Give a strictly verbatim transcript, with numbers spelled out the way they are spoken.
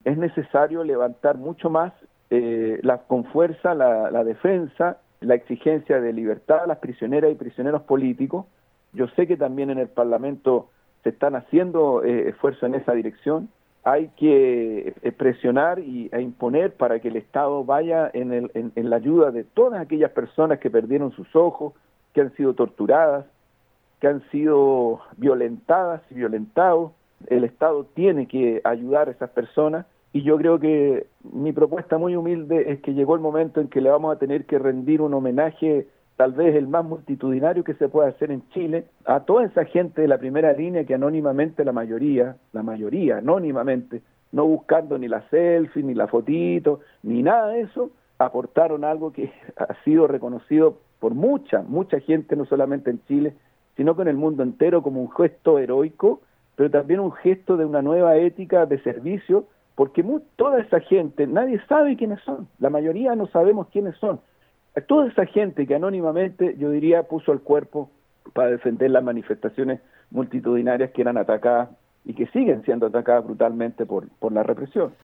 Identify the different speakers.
Speaker 1: es necesario levantar mucho más eh, la, con fuerza la, la defensa, la exigencia de libertad a las prisioneras y prisioneros políticos. Yo sé que también en el Parlamento se están haciendo eh, esfuerzos en esa dirección. Hay que eh, presionar y, e imponer para que el Estado vaya en, el, en, en la ayuda de todas aquellas personas que perdieron sus ojos, que han sido torturadas, que han sido violentadas y violentados. El Estado tiene que ayudar a esas personas y yo creo que mi propuesta muy humilde es que llegó el momento en que le vamos a tener que rendir un homenaje, tal vez el más multitudinario que se pueda hacer en Chile, a toda esa gente de la primera línea que anónimamente la mayoría, la mayoría anónimamente, no buscando ni la selfie, ni la fotito, ni nada de eso, aportaron algo que ha sido reconocido por mucha, mucha gente, no solamente en Chile, sino que en el mundo entero como un gesto heroico, pero también un gesto de una nueva ética de servicio, porque muy, toda esa gente, nadie sabe quiénes son, la mayoría no sabemos quiénes son. Toda esa gente que anónimamente, yo diría, puso el cuerpo para defender las manifestaciones multitudinarias que eran atacadas y que siguen siendo atacadas brutalmente por, por la represión.